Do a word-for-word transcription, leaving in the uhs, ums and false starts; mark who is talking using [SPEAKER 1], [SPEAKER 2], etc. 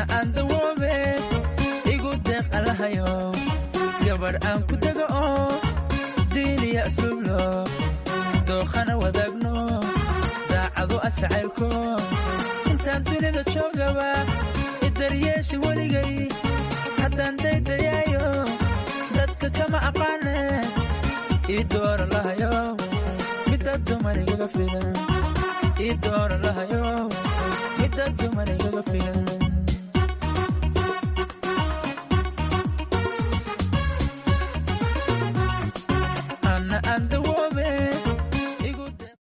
[SPEAKER 1] aan dawoobe igu deeq allahayo gabar aan ku dago oo diiniya asublo dookhana wadaagno daacado ajacaylko intaan dunida joogaba idaryeeshi weligay haddaan daydayaayo dadka kama aqaane ii doora lahayo midda dumanigaga filan ii doora lahayo midda dumanigaga filan